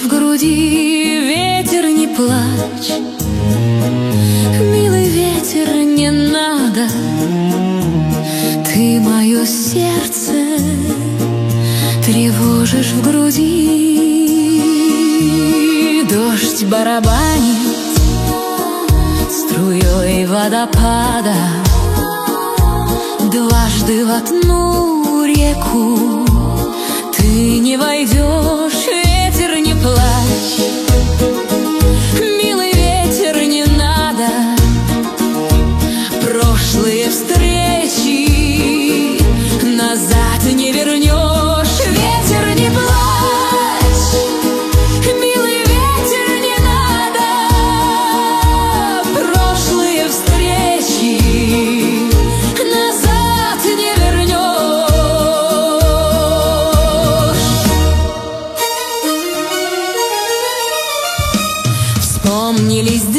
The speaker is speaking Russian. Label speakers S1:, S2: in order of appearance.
S1: в груди, ветер, не плачь. Милый ветер, не надо, ты мое сердце тревожишь в груди. Дождь барабанит струей водопада, дважды в одну реку ты не войдешь. Ветер, не плачь, милый ветер, не надо, прошлые встречи назад не вернешь. Ветер, не плачь, милый ветер, не надо, прошлые встречи назад не вернешь. Вспомнились